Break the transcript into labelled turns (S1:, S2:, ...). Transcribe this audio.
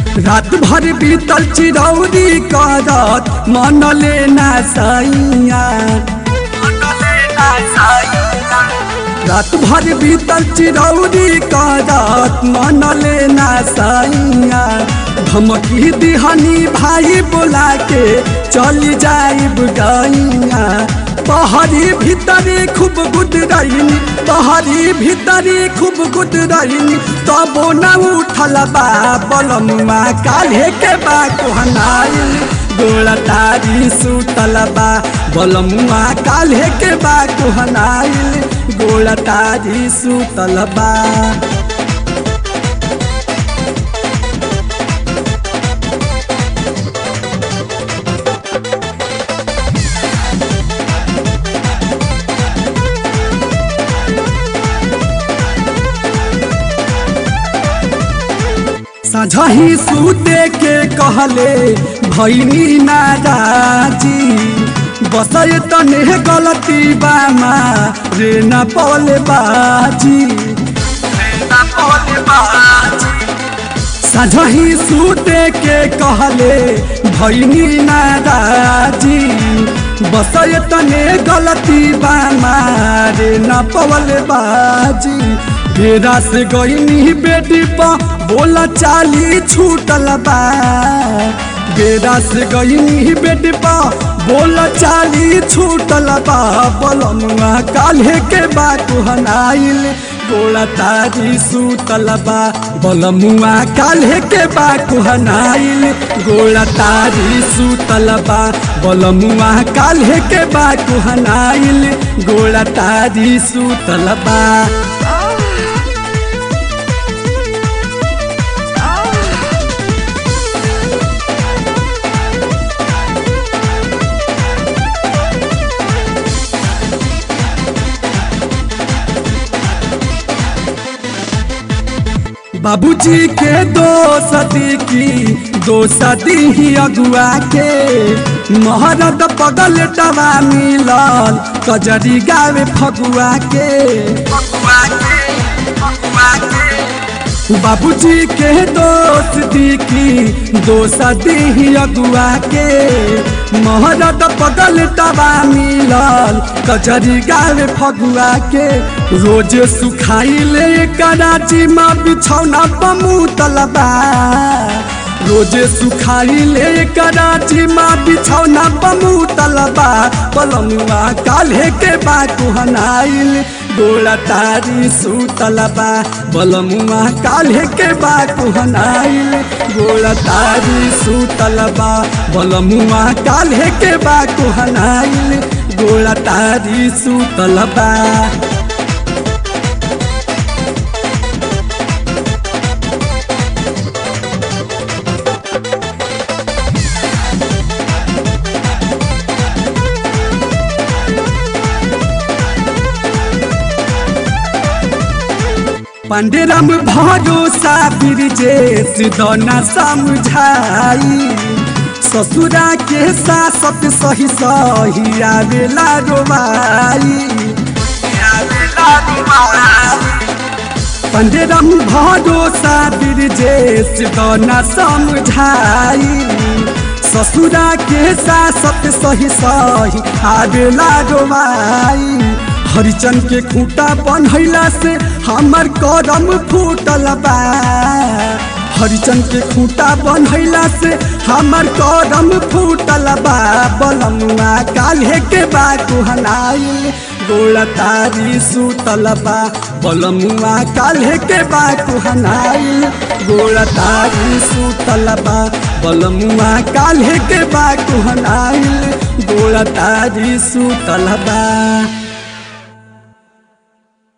S1: रात भर बीतल चिरौरी करत मन लेना सैया। रात भर बीतल चिरौरी करत मन लेना सैया। धमकी दिहनी भाई बोला के चली जाइब गैया। पहाड़ी भीतरी खूब गुद रही, पहाड़ी भीतरी खूब गुद रही, तबो न उठल बा बलमुआ काल्हे के बा कोहनाइल। गोला तारी सुतल बा बलमुआ काल्हे के बा कोहनाइल। गोला तारी सुतल बा। सझही सूते के कहले भैनी नाराजी। बसय तने गलती बामा रे न पौले बाजी। सझही सूते के कहले भैनी नाराजी। बसय तने गलती बामा रे न पौले बाजी। बेरा से गईनी बेटी पा बोला चाली छूटल बा। बेरा से गईनी बेटी पा बोला चाली छूटल बा। बलमुआ काल्हे के बा कोहनाइल। गोला तारी सुतल बा बलमुआ काल्हे के बा कोहनाइल। गोला तारी सुतल बा बलमुआ काल्हे के बा कोहनाइल। गोला तारी सुतल बा। बाबूजी के दोस्ती की दोस्ती ही अगुआ के। महरद पगल टवा मिलल कजरी गावे फगुआ के। बाबूजी के दोस्ती की दोस्ती ही अगुआ के। महरद पगल टवा मिलल कजरी गावे फगुआ के। रोज सुखाइले कराची में बिछौना पमुतल बा। रोज सुखाइले कराची में बिछौना पमुतल बा। बलमुआ काल्हे के बा कोहनाइल। गोला तारी सुतल बा बलमुआ काल्हे के बा कोहनाइल। गोला तारी सुतल बा बलमुआ काल्हे के बा कोहनाइल। गोला तारी सुतल बा। पंडेराम भरोसा बिरजेश दना समझाई। ससुरा के सासत सही सही आवेला रोवाई। पंडेराम भरोसा बिरजेश दना समझाई। ससुरा के सासत सही सही आवेला रोवाई। हरिचन के खूंटा बनैला से हमर करम फूटल बा। हरिचन के खूंटा बनैला से हमर करम फूटल बा। बलमुआ काल्हे के बा कोहनाइल। गोला तारी सुतल बा बलमुआ काल्हे के बा कोहनाइल। गोला तारी सुतल बा बलमुआ काल्हे के बा कोहनाइल। गोला तारी सुतल बा।